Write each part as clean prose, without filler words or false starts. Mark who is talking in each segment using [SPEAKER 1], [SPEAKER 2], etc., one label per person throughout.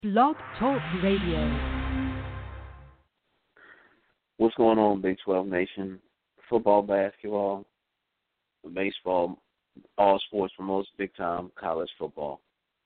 [SPEAKER 1] Blog Talk Radio.
[SPEAKER 2] What's going on, Big 12 Nation? Football, basketball, baseball, all sports for most big-time college football.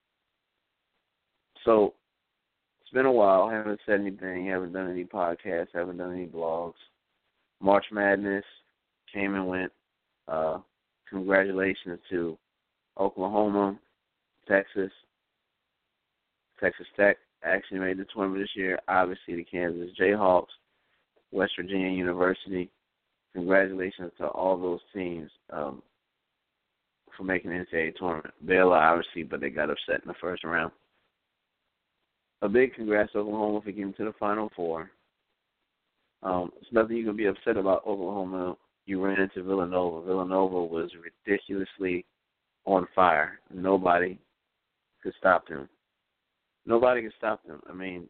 [SPEAKER 2] So, it's been a while. I haven't said anything, haven't done any podcasts, haven't done any blogs. March Madness came and went. Congratulations to Oklahoma, Texas. Texas Tech actually made the tournament this year. Obviously, the Kansas Jayhawks, West Virginia University. Congratulations to all those teams for making the NCAA tournament. Baylor, obviously, but they got upset in the first round. A big congrats to Oklahoma for getting to the Final Four. It's nothing you can be upset about Oklahoma. You ran into Villanova. Villanova was ridiculously on fire. Nobody could stop them. Nobody could stop them. I mean,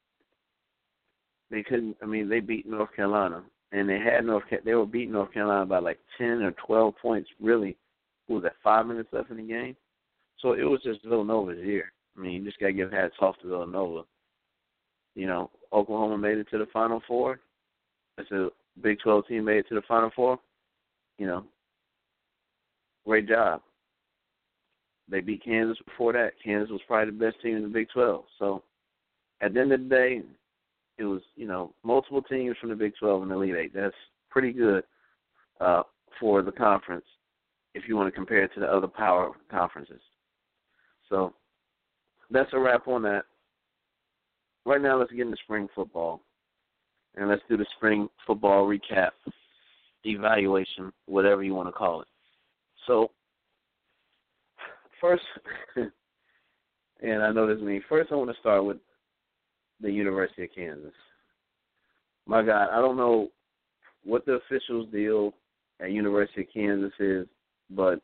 [SPEAKER 2] they couldn't. I mean, they beat North Carolina, and they were beating North Carolina by like 10 or 12 points. Really, what was that? 5 minutes left in the game. So it was just Villanova's year. I mean, you just gotta give hats off to Villanova. You know, Oklahoma made it to the Final Four. It's a Big 12 team made it to the Final Four. You know, great job. They beat Kansas before that. Kansas was probably the best team in the Big 12. So, at the end of the day, it was, you know, multiple teams from the Big 12 and the Elite Eight. That's pretty good for the conference if you want to compare it to the other power conferences. So, that's a wrap on that. Right now, let's get into spring football. And let's do the spring football recap, evaluation, whatever you want to call it. So, first, and I know this means, first I want to start with the University of Kansas. My God, I don't know what the officials' deal at University of Kansas is, but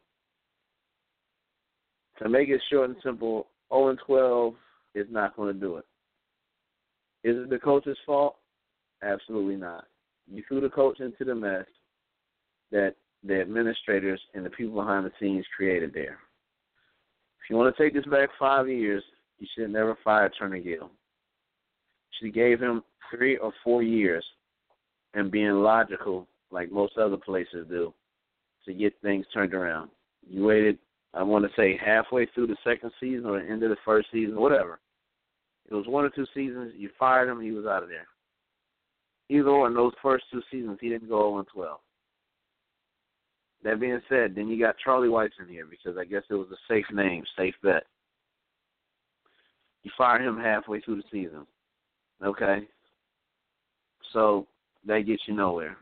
[SPEAKER 2] to make it short and simple, 0-12 is not going to do it. Is it the coach's fault? Absolutely not. You threw the coach into the mess that the administrators and the people behind the scenes created there. If you want to take this back 5 years, you should have never fired Turner Gill. She gave him 3 or 4 years and being logical, like most other places do, to get things turned around. You waited, I want to say, halfway through the second season or the end of the first season, whatever. It was 1 or 2 seasons. You fired him, he was out of there. Either or, in those first 2 seasons, he didn't go 0-12. That being said, then you got Charlie Weis in here because I guess it was a safe name, safe bet. You fire him halfway through the season. Okay? So that gets you nowhere.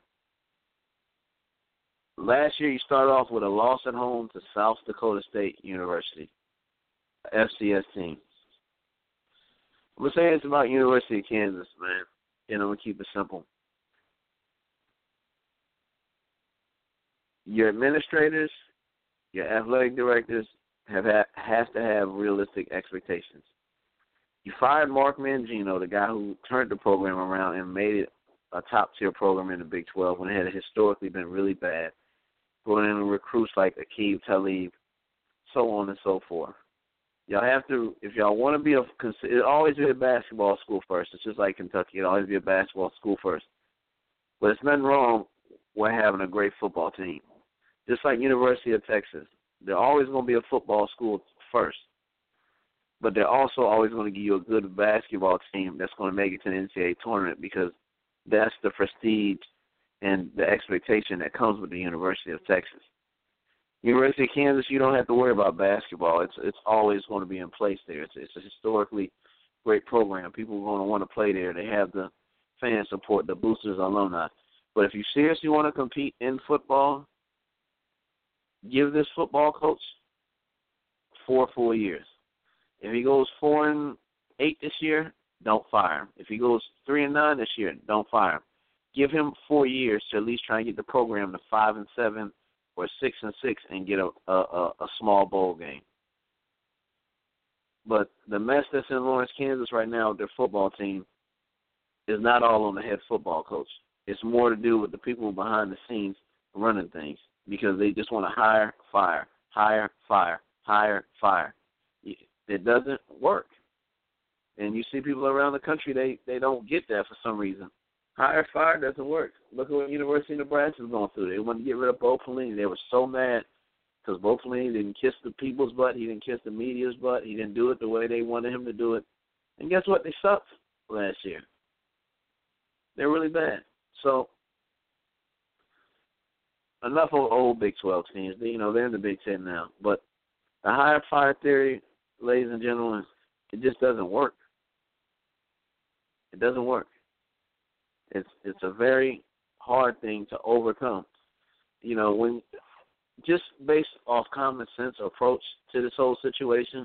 [SPEAKER 2] Last year you started off with a loss at home to South Dakota State University, FCS team. I'm going to say this about University of Kansas, man, and I'm going to keep it simple. Your administrators, your athletic directors has to have realistic expectations. You fired Mark Mangino, the guy who turned the program around and made it a top-tier program in the Big 12 when it had historically been really bad, brought in recruits like Aqib Talib, so on and so forth. Y'all have to, if y'all want to be it'll always be a basketball school first. It's just like Kentucky. It'll always be a basketball school first. But there's nothing wrong with having a great football team. Just like University of Texas, they're always going to be a football school first. But they're also always going to give you a good basketball team that's going to make it to the NCAA tournament because that's the prestige and the expectation that comes with the University of Texas. University of Kansas, you don't have to worry about basketball. It's always going to be in place there. It's a historically great program. People are going to want to play there. They have the fan support, the boosters, alumni. But if you seriously want to compete in football, give this football coach 4 full years. If he goes 4-8 this year, don't fire him. If he goes 3-9 this year, don't fire him. Give him 4 years to at least try and get the program to 5-7 or 6-6 and get a small bowl game. But the mess that's in Lawrence, Kansas right now with their football team is not all on the head football coach. It's more to do with the people behind the scenes running things because they just want to hire, fire, hire, fire, hire, fire. It doesn't work. And you see people around the country, they don't get that for some reason. Hire, fire doesn't work. Look at what University of Nebraska is going through. They wanted to get rid of Bo Pelini. They were so mad because Bo Pelini didn't kiss the people's butt. He didn't kiss the media's butt. He didn't do it the way they wanted him to do it. And guess what? They sucked last year. They're really bad. So enough of old Big 12 teams. They're in the Big 10 now. But the hire, fire theory, ladies and gentlemen, it just doesn't work. It doesn't work. It's a very hard thing to overcome. When just based off common sense approach to this whole situation,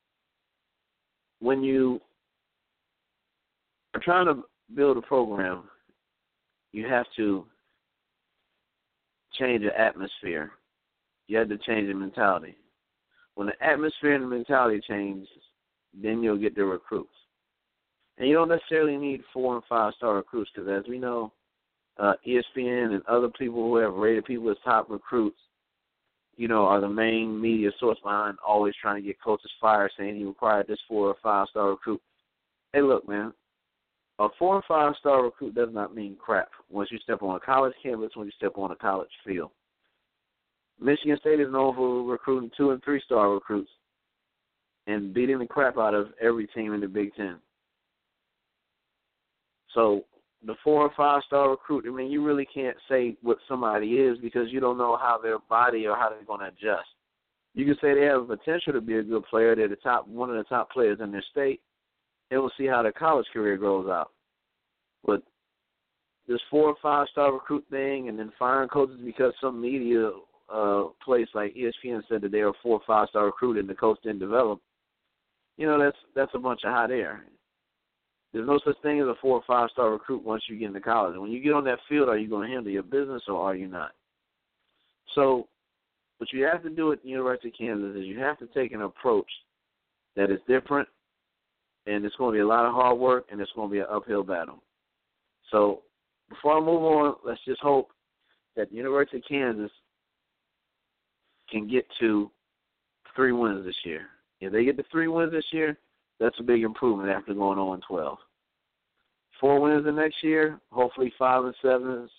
[SPEAKER 2] when you are trying to build a program, you have to change the atmosphere. You have to change the mentality. When the atmosphere and the mentality changes, then you'll get the recruits. And you don't necessarily need 4- and 5-star recruits because, as we know, ESPN and other people who have rated people as top recruits, are the main media source behind always trying to get coaches fired, saying he required this 4- or 5-star recruit. Hey, look, man, a 4- and 5-star recruit does not mean crap once you step on a college campus, when you step on a college field. Michigan State is known for recruiting 2- and 3-star recruits and beating the crap out of every team in the Big Ten. So the 4- or 5-star recruit, you really can't say what somebody is because you don't know how their body or how they're going to adjust. You can say they have a potential to be a good player. They're one of the top players in their state, and we'll see how their college career goes out. But this 4- or 5-star recruit thing and then firing coaches because some media place like ESPN said that they were a 4- or 5-star recruit and the coach didn't develop, that's a bunch of hot air. There's no such thing as a 4- or 5-star recruit once you get into college. And when you get on that field, are you going to handle your business or are you not? So what you have to do at the University of Kansas is you have to take an approach that is different, and it's going to be a lot of hard work, and it's going to be an uphill battle. So before I move on, let's just hope that the University of Kansas can get to 3 wins this year. If they get to 3 wins this year, that's a big improvement after going 0-12. 4 wins the next year, hopefully 5-7, 6-6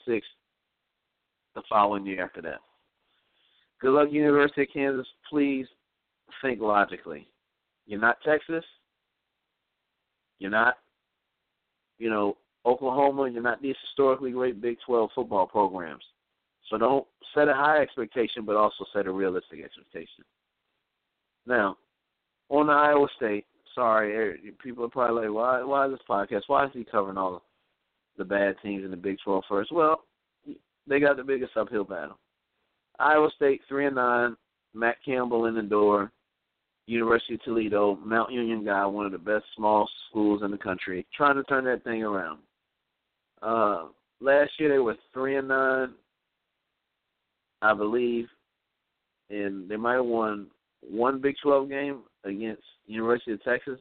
[SPEAKER 2] the following year after that. Good luck, University of Kansas. Please think logically. You're not Texas. You're not, Oklahoma. You're not these historically great Big 12 football programs. So don't set a high expectation, but also set a realistic expectation. Now, on to Iowa State. Sorry, people are probably like, why is this podcast? Why is he covering all the bad teams in the Big 12 first? Well, they got the biggest uphill battle. Iowa State 3-9, Matt Campbell in the door, University of Toledo, Mount Union guy, one of the best small schools in the country, trying to turn that thing around. Last year they were 3-9, I believe, and they might have won one Big 12 game against University of Texas,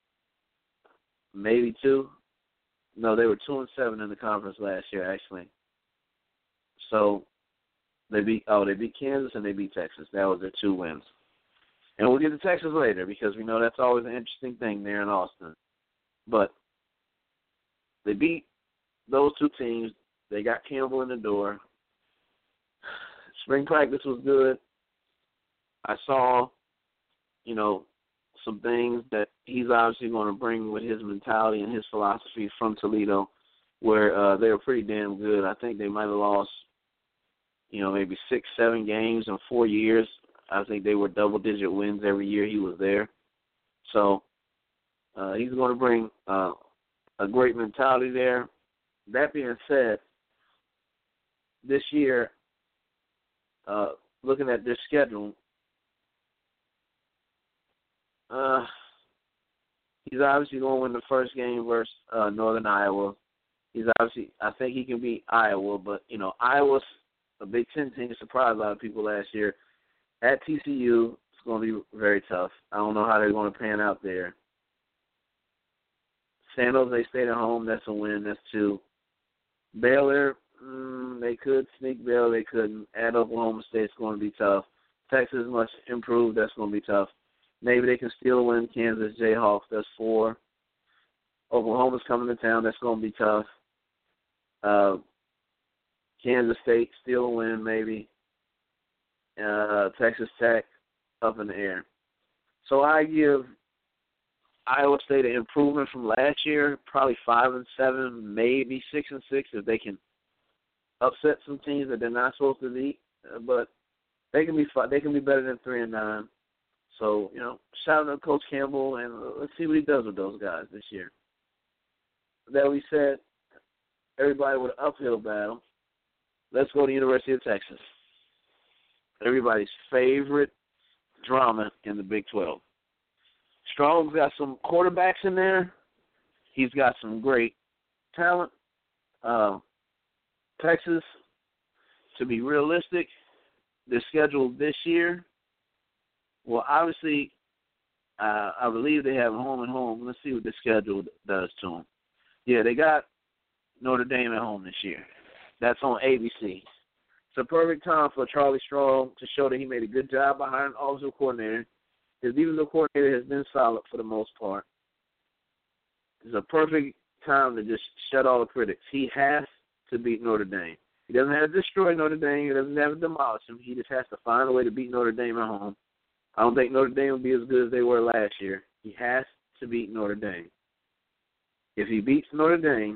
[SPEAKER 2] maybe 2. No, they were 2-7 in the conference last year, actually. So they beat Kansas and they beat Texas. That was their 2 wins. And we'll get to Texas later because we know that's always an interesting thing there in Austin. But they beat those 2 teams. They got Campbell in the door. Spring practice was good. I saw, some things that he's obviously going to bring with his mentality and his philosophy from Toledo, where they were pretty damn good. I think they might have lost, maybe 6-7 games in 4 years. I think they were double-digit wins every year he was there. So he's going to bring a great mentality there. That being said, this year, looking at their schedule, he's obviously going to win the first game versus Northern Iowa. I think he can beat Iowa, but, Iowa's a Big Ten team, surprised a lot of people last year. At TCU, it's going to be very tough. I don't know how they're going to pan out there. San Jose stayed at home. That's a win. That's 2. Baylor, they could sneak Baylor. They couldn't. At Oklahoma State, it's going to be tough. Texas, much improved. That's going to be tough. Maybe they can still win Kansas Jayhawks. That's 4. Oklahoma's coming to town. That's going to be tough. Kansas State still a win, maybe. Texas Tech up in the air. So I give Iowa State an improvement from last year, probably 5-7, maybe 6-6 if they can upset some teams that they're not supposed to beat. But they can be better than 3-9. So, shout out to Coach Campbell, and let's see what he does with those guys this year. That we said, everybody with an uphill battle. Let's go to the University of Texas. Everybody's favorite drama in the Big 12. Strong's got some quarterbacks in there. He's got some great talent. Texas, to be realistic, their schedule this year, well, obviously, I believe they have home and home. Let's see what the schedule does to them. Yeah, they got Notre Dame at home this year. That's on ABC. It's a perfect time for Charlie Strong to show that he made a good job behind offensive coordinator. His defensive coordinator has been solid for the most part. It's a perfect time to just shut all the critics. He has to beat Notre Dame. He doesn't have to destroy Notre Dame. He doesn't have to demolish them. He just has to find a way to beat Notre Dame at home. I don't think Notre Dame will be as good as they were last year. He has to beat Notre Dame. If he beats Notre Dame,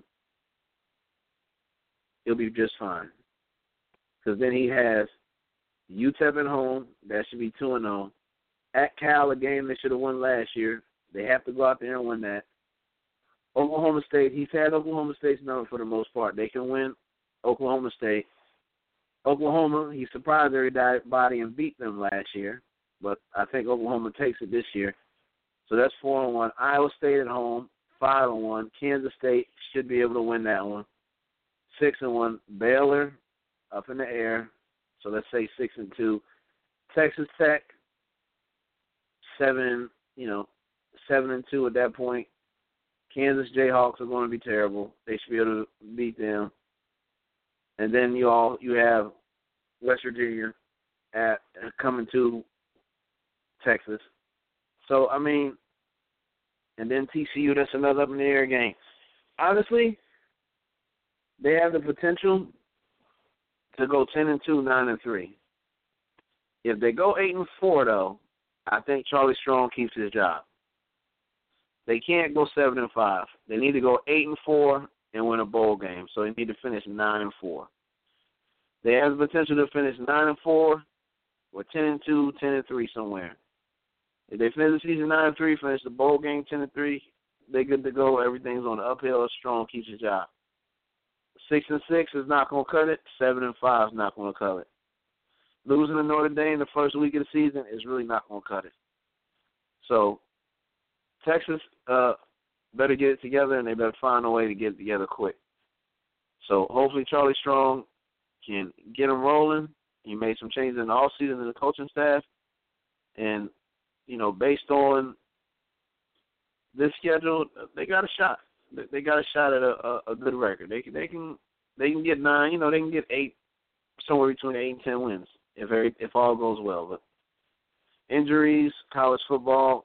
[SPEAKER 2] he'll be just fine. Because then he has UTEP at home. That should be 2-0. At Cal, a game they should have won last year. They have to go out there and win that. Oklahoma State, he's had Oklahoma State's number for the most part. They can win Oklahoma State. Oklahoma, he surprised everybody and beat them last year. But I think Oklahoma takes it this year. So that's 4-1. Iowa State at home, 5-1. Kansas State should be able to win that one. 6-1. Baylor up in the air. So let's say 6-2. Texas Tech, 7-2 at that point. Kansas Jayhawks are going to be terrible. They should be able to beat them. And then you have West Virginia coming to Texas. So, and then TCU, that's another up in the air game. Honestly, they have the potential to go 10-2, 9-3. If they go 8-4, though, I think Charlie Strong keeps his job. They can't go 7-5. They need to go 8-4 and win a bowl game. So they need to finish 9-4. They have the potential to finish 9-4 or 10-2, 10-3 somewhere. If they finish the season 9-3, finish the bowl game 10-3, they're good to go. Everything's on the uphill. Strong keeps his job. 6-6 is not going to cut it. 7-5 is not going to cut it. Losing to Notre Dame the first week of the season is really not going to cut it. So Texas better get it together, and they better find a way to get it together quick. So hopefully Charlie Strong can get them rolling. He made some changes in the offseason in the coaching staff. And, based on this schedule, they got a shot. They got a shot at a good record. They can get 9. They can get 8, somewhere between 8 and 10 wins if all goes well. But injuries, college football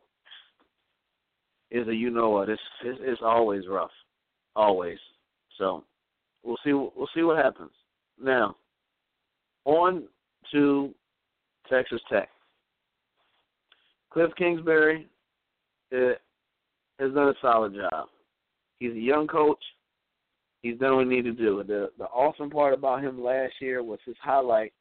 [SPEAKER 2] is it's always rough, always. So we'll see what happens. Now, on to Texas Tech. Cliff Kingsbury has done a solid job. He's a young coach. He's done what he needed to do. The awesome part about him last year was his highlight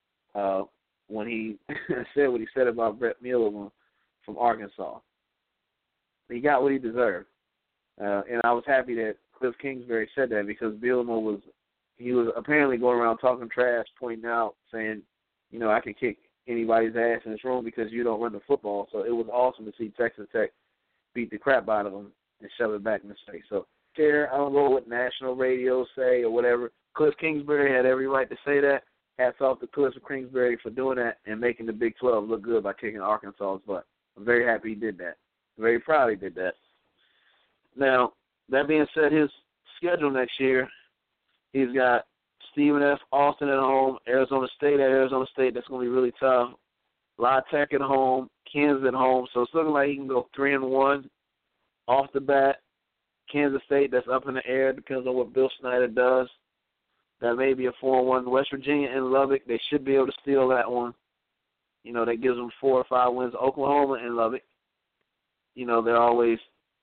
[SPEAKER 2] when he said what he said about Brett Mueller from Arkansas. He got what he deserved. And I was happy that Cliff Kingsbury said that because Bielema was apparently going around talking trash, pointing out, saying, I can kick anybody's ass in this room because you don't run the football. So it was awesome to see Texas Tech beat the crap out of them and shove it back in the face. So I don't know what national radio say or whatever. Cliff Kingsbury had every right to say that. Hats off to Cliff Kingsbury for doing that and making the Big 12 look good by kicking Arkansas's butt. I'm very happy he did that. Very proud he did that. Now, that being said, his schedule next year, he's got Stephen F. Austin at home, Arizona State at Arizona State. That's going to be really tough. La Tech at home, Kansas at home. So it's looking like he can go 3-1 off the bat. Kansas State, that's up in the air. Depends on what Bill Snyder does. That may be a 4-1. West Virginia and Lubbock, they should be able to steal that one. That gives them 4 or 5 wins. Oklahoma and Lubbock, they're always,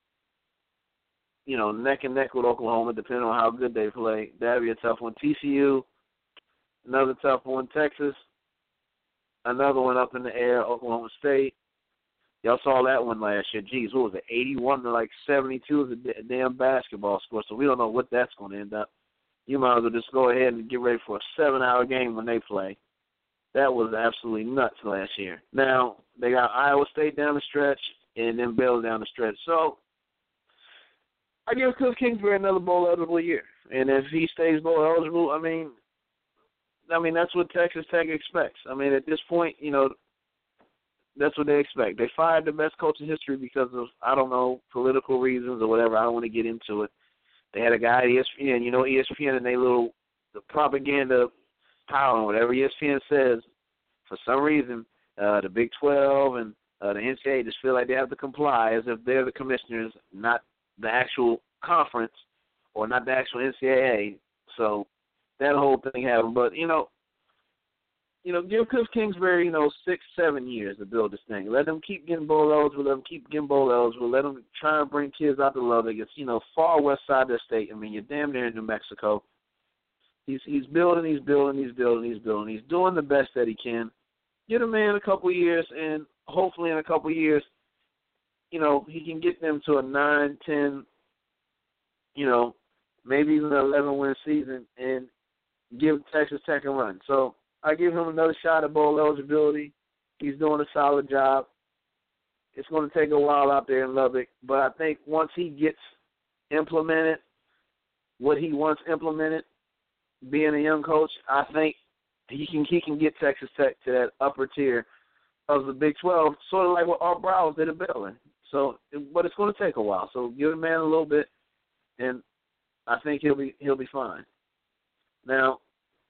[SPEAKER 2] neck and neck with Oklahoma, depending on how good they play. That'd be a tough one. TCU, another tough one. Texas, another one up in the air. Oklahoma State. Y'all saw that one last year. Geez, what was it, 81 to 72 is a damn basketball score, so we don't know what that's going to end up. You might as well just go ahead and get ready for a 7-hour game when they play. That was absolutely nuts last year. Now, they got Iowa State down the stretch and then Baylor down the stretch. So, I give Cliff Kingsbury another bowl-eligible year. And if he stays bowl-eligible, I mean, that's what Texas Tech expects. At this point, that's what they expect. They fired the best coach in history because of, I don't know, political reasons or whatever. I don't want to get into it. They had a guy at ESPN, ESPN and the propaganda power, whatever ESPN says, for some reason, the Big 12 and the NCAA just feel like they have to comply as if they're the commissioners, not the actual conference or not the actual NCAA. So that whole thing happened. But, give Cliff Kingsbury, 6-7 years to build this thing. Let them keep getting bowl eligible. Let them keep getting bowl eligible. Let them try and bring kids out to Lubbock. It's, far west side of the state. You're damn near in New Mexico. He's building. He's doing the best that he can. Get a man a couple years, and hopefully in a couple years, he can get them to a 9, 10, maybe even an 11-win season and give Texas Tech a run. So I give him another shot at bowl eligibility. He's doing a solid job. It's going to take a while out there in Lubbock, but I think once he gets implemented, what he wants implemented, being a young coach, I think he can get Texas Tech to that upper tier of the Big 12, sort of like what Art Briles did at Baylor. So, but it's going to take a while. So give the man a little bit, and I think he'll be fine. Now,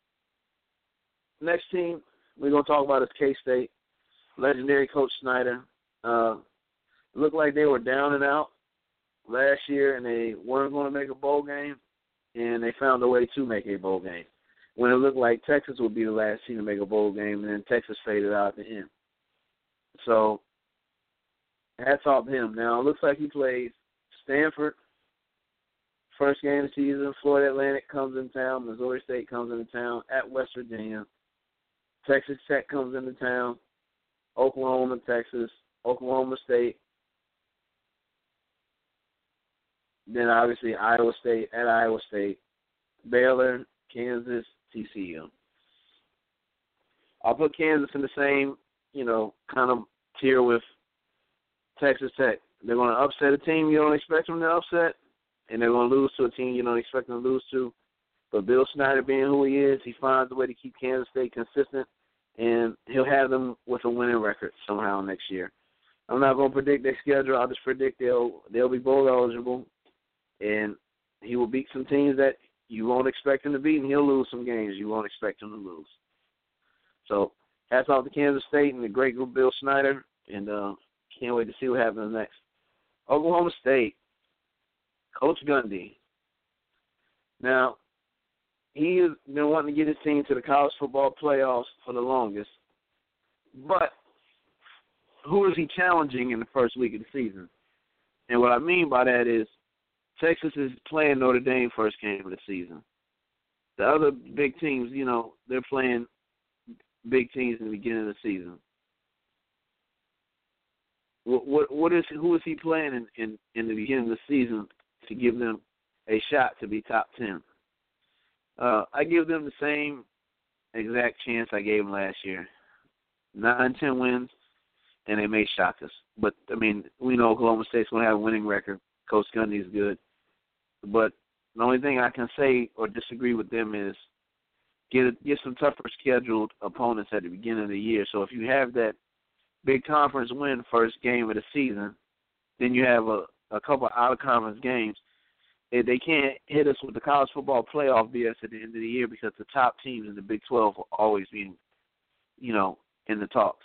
[SPEAKER 2] next team we're going to talk about is K-State. Legendary Coach Snyder. Looked like they were down and out last year, and they weren't going to make a bowl game, and they found a way to make a bowl game. When it looked like Texas would be the last team to make a bowl game, and then Texas faded out at the end. So, hats off to him. Now, it looks like he plays Stanford, first game of the season. Florida Atlantic comes in town. Missouri State comes into town at West Virginia. Texas Tech comes into town. Oklahoma, Texas. Oklahoma State. Then, obviously, Iowa State at Iowa State. Baylor, Kansas, TCU. I'll put Kansas in the same, kind of tier with Texas Tech. They're going to upset a team you don't expect them to upset, and they're going to lose to a team you don't expect them to lose to. But Bill Snyder being who he is, he finds a way to keep Kansas State consistent, and he'll have them with a winning record somehow next year. I'm not going to predict their schedule. I'll just predict they'll be bowl eligible, and he will beat some teams that you won't expect him to beat, and he'll lose some games you won't expect him to lose. So hats off to Kansas State and the great group Bill Snyder, and can't wait to see what happens next. Oklahoma State, Coach Gundy. Now, he has been wanting to get his team to the college football playoffs for the longest, but who is he challenging in the first week of the season? And what I mean by that is Texas is playing Notre Dame first game of the season. The other big teams, they're playing big teams in the beginning of the season. Who is he playing in the beginning of the season to give them a shot to be top 10? I give them the same exact chance I gave them last year. 9-10 wins, and they may shock us. But, we know Oklahoma State's going to have a winning record. Coach Gundy's good. But the only thing I can say or disagree with them is get some tougher scheduled opponents at the beginning of the year. So if you have that big conference win first game of the season, then you have a couple out-of-conference games. They can't hit us with the college football playoff BS at the end of the year because the top teams in the Big 12 will always be, in the talks.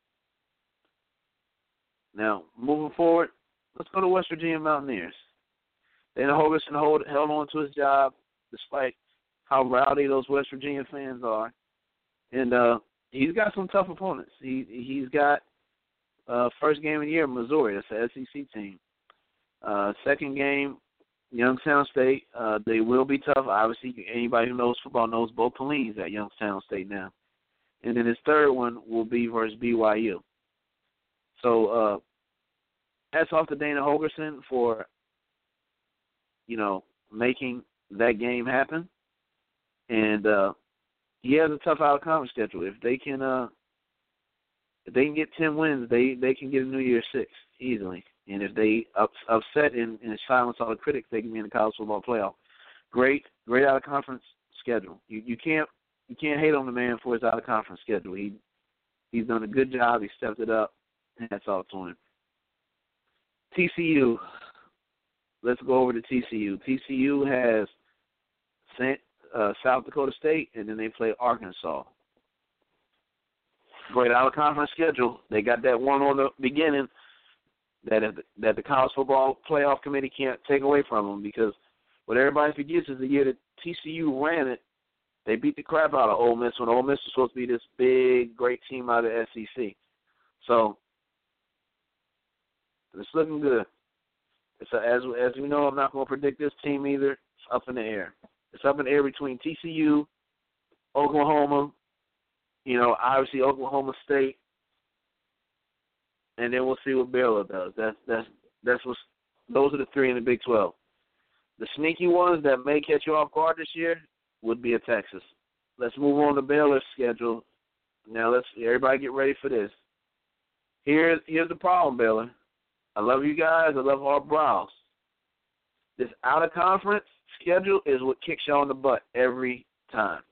[SPEAKER 2] Now, moving forward, let's go to West Virginia Mountaineers. Dana Holgorsen held on to his job despite how rowdy those West Virginia fans are. And he's got some tough opponents. He's got first game of the year, Missouri. That's the SEC team. Second game, Youngstown State. They will be tough. Obviously, anybody who knows football knows Bo Pelini's at Youngstown State now. And then his third one will be versus BYU. So hats off to Dana Holgorsen for, making that game happen. And he has a tough out-of-conference schedule. If they can get 10 wins, they can get a New Year's 6 easily. And if they upset and silence all the critics, they can be in the college football playoff. Great out-of-conference schedule. You can't hate on the man for his out-of-conference schedule. He's done a good job. He stepped it up. That's all to him. TCU. Let's go over to TCU. TCU has South Dakota State, and then they play Arkansas. Great out-of-conference schedule. They got that one on the beginning that the College Football Playoff Committee can't take away from them, because what everybody forgets is the year that TCU ran it, they beat the crap out of Ole Miss when Ole Miss was supposed to be this big, great team out of the SEC. So it's looking good. As we know, I'm not going to predict this team either. It's up in the air. It's up in the air between TCU, Oklahoma, obviously Oklahoma State, and then we'll see what Baylor does. Those are the three in the Big 12. The sneaky ones that may catch you off guard this year would be a Texas. Let's move on to Baylor's schedule. Now everybody get ready for this. Here's the problem, Baylor. I love you guys. I love our brows. This out-of-conference schedule is what kicks y'all in the butt every time.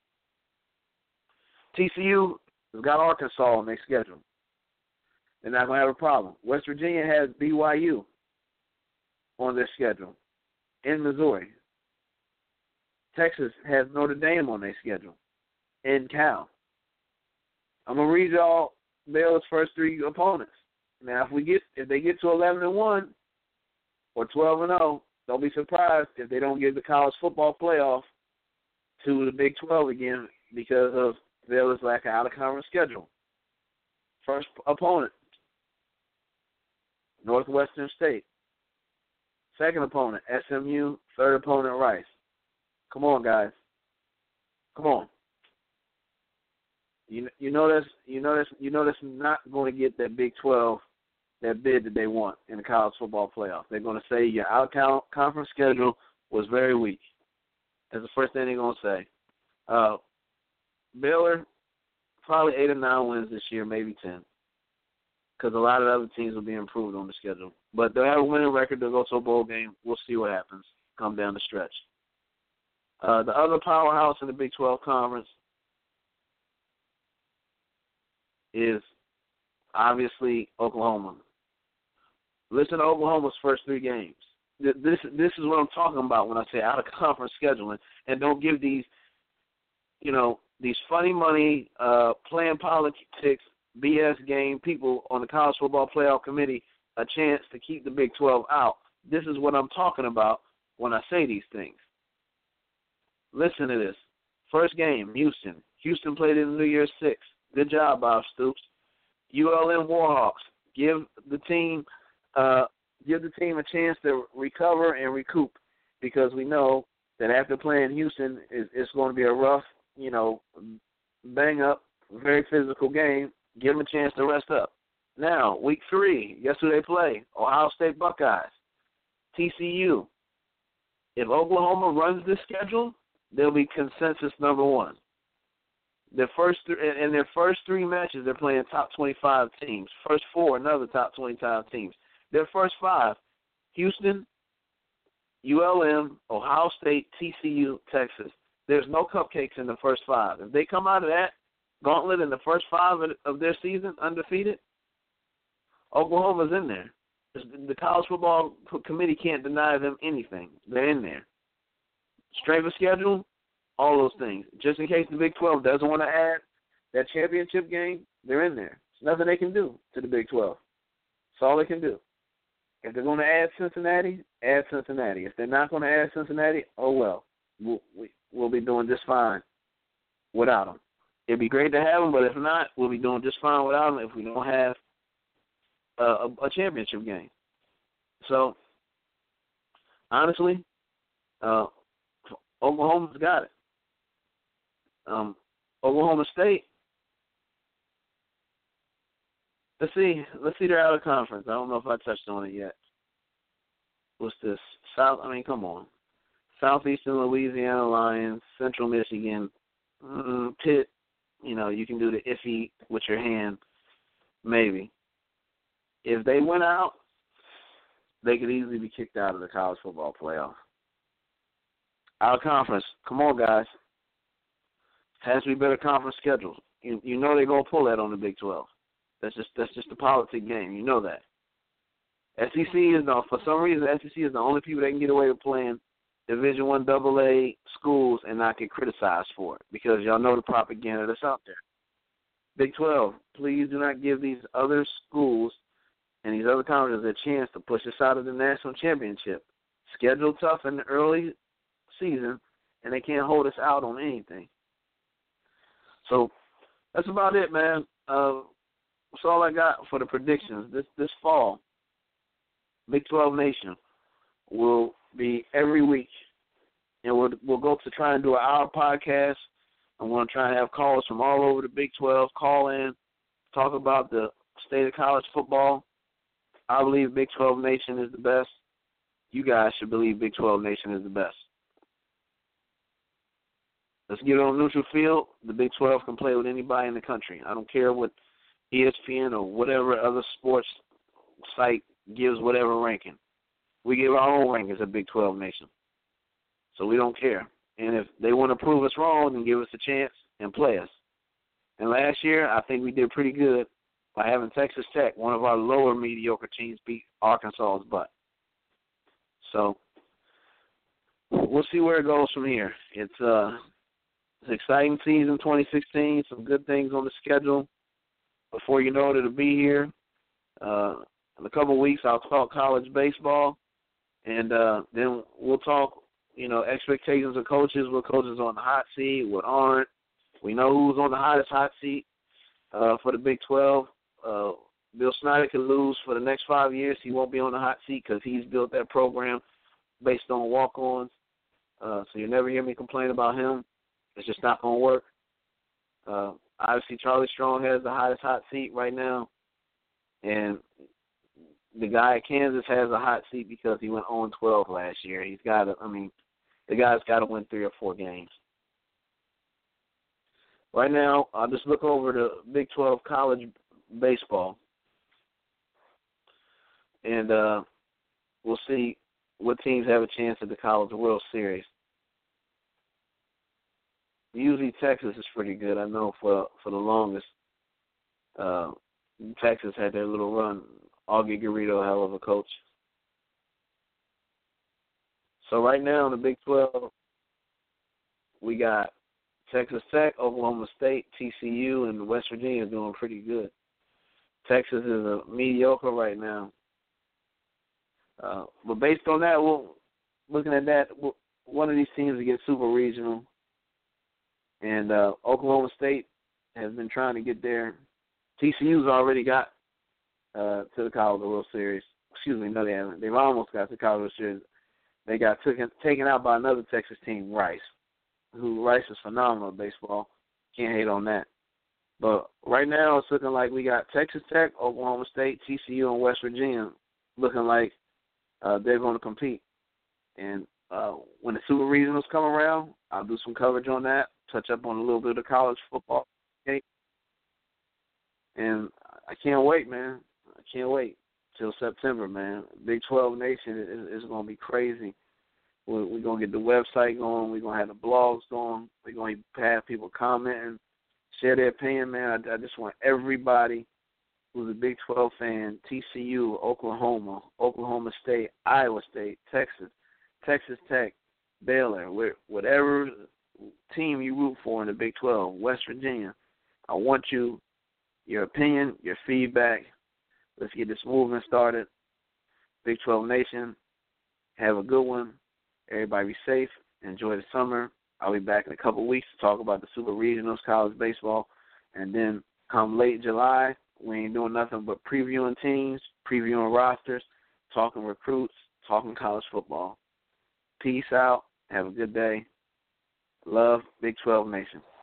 [SPEAKER 2] TCU has got Arkansas on their schedule. They're not going to have a problem. West Virginia has BYU on their schedule in Missouri. Texas has Notre Dame on their schedule in Cal. I'm going to read y'all Baylor's first three opponents. Now, if they get to 11-1 or 12-0, don't be surprised if they don't give the college football playoff to the Big 12 again because of Baylor's lack of out-of-conference schedule. First opponent, Northwestern State. Second opponent, SMU. Third opponent, Rice. Come on, guys. Come on. You know that's not going to get that Big 12, that bid that they want in the college football playoff. They're going to say your out-conference schedule was very weak. That's the first thing they're going to say. Baylor, probably 8 or 9 wins this year, maybe 10, because a lot of the other teams will be improved on the schedule. But they'll have a winning record. They'll go to a bowl game. We'll see what happens come down the stretch. The other powerhouse in the Big 12 Conference is obviously Oklahoma. Listen to Oklahoma's first 3 games. This is what I'm talking about when I say out-of-conference scheduling, and don't give these funny money, playing politics, BS game people on the College Football Playoff Committee a chance to keep the Big 12 out. This is what I'm talking about when I say these things. Listen to this. First game, Houston. Houston played in the New Year's 6. Good job, Bob Stoops. ULM Warhawks. Give the team a chance to recover and recoup, because we know that after playing Houston, it's going to be a rough, bang up, very physical game. Give them a chance to rest up. Now, week 3, guess who they play? Ohio State Buckeyes. TCU. If Oklahoma runs this schedule, they'll be consensus number 1. Their first 3 matches, they're playing top 25 teams. First 4, another top 25 teams. Their first 5, Houston, ULM, Ohio State, TCU, Texas. There's no cupcakes in the first 5. If they come out of that gauntlet in the first 5 of their season undefeated, Oklahoma's in there. The College Football Committee can't deny them anything. They're in there. Strength of schedule, all those things. Just in case the Big 12 doesn't want to add that championship game, they're in there. There's nothing they can do to the Big 12. That's all they can do. If they're going to add Cincinnati, add Cincinnati. If they're not going to add Cincinnati, oh well. We'll be doing just fine without them. It'd be great to have them, but if not, we'll be doing just fine without them if we don't have a championship game. So, honestly, Oklahoma's got it. Oklahoma State, let's see they're out of conference. I don't know if I touched on it yet. What's this? Come on. Southeastern Louisiana Lions, Central Michigan, Pitt. You can do the iffy with your hand, maybe. If they went out, they could easily be kicked out of the college football playoff. Out of conference. Come on, guys. Has to be better conference schedules. You know they're gonna pull that on the Big 12. That's just a politic game. You know that. SEC for some reason SEC is the only people that can get away with playing Division I AA schools and not get criticized for it because y'all know the propaganda that's out there. Big 12, please do not give these other schools and these other conferences a chance to push us out of the national championship. Schedule tough in the early season, and they can't hold us out on anything. So that's about it, man. That's all I got for the predictions. This fall, Big 12 Nation will be every week, and we'll go to try and do an hour podcast. I'm going to try and have callers from all over the Big 12 call in, talk about the state of college football. I believe Big 12 Nation is the best. You guys should believe Big 12 Nation is the best. Let's get it on neutral field. The Big 12 can play with anybody in the country. I don't care what ESPN or whatever other sports site gives whatever ranking. We give our own rankings at Big 12 Nation. So we don't care. And if they want to prove us wrong, then give us a chance and play us. And last year, I think we did pretty good by having Texas Tech, one of our lower mediocre teams, beat Arkansas's butt. So we'll see where it goes from here. It's an exciting season, 2016, some good things on the schedule. Before you know it, it'll be here. In a couple of weeks, I'll talk college baseball, and then we'll talk, expectations of coaches, what coaches are on the hot seat, what aren't. We know who's on the hottest hot seat for the Big 12. Bill Snyder could lose for the next 5 years. He won't be on the hot seat because he's built that program based on walk-ons. So you'll never hear me complain about him. It's just not going to work. Obviously, Charlie Strong has the hottest hot seat right now. And the guy at Kansas has a hot seat because he went 0-12 last year. The guy's got to win 3 or 4 games. Right now, I'll just look over the Big 12 college baseball. And we'll see what teams have a chance at the College World Series. Usually Texas is pretty good. I know for the longest, Texas had their little run. Augie Garrido, hell of a coach. So right now in the Big 12, we got Texas Tech, Oklahoma State, TCU, and West Virginia doing pretty good. Texas is a mediocre right now. But based on that, looking at that, one of these teams will get super regional. And Oklahoma State has been trying to get there. TCU's already got to the College World Series. Excuse me, no, they haven't. They've almost got to the College World Series. They got taken out by another Texas team, Rice, Rice is phenomenal at baseball. Can't hate on that. But right now it's looking like we got Texas Tech, Oklahoma State, TCU, and West Virginia looking like they're going to compete. And when the Super Regionals come around, I'll do some coverage on that, touch up on a little bit of college football. Okay? And I can't wait, man. I can't wait till September, man. Big 12 Nation is going to be crazy. We're going to get the website going. We're going to have the blogs going. We're going to have people commenting, share their opinion, man. I just want everybody who's a Big 12 fan, TCU, Oklahoma, Oklahoma State, Iowa State, Texas, Texas Tech, Baylor, whatever team you root for in the Big 12, West Virginia, I want your opinion, your feedback. Let's get this movement started. Big 12 Nation, have a good one. Everybody be safe. Enjoy the summer. I'll be back in a couple weeks to talk about the Super Regionals, college baseball. And then come late July, we ain't doing nothing but previewing teams, previewing rosters, talking recruits, talking college football. Peace out. Have a good day. Love, Big 12 Nation.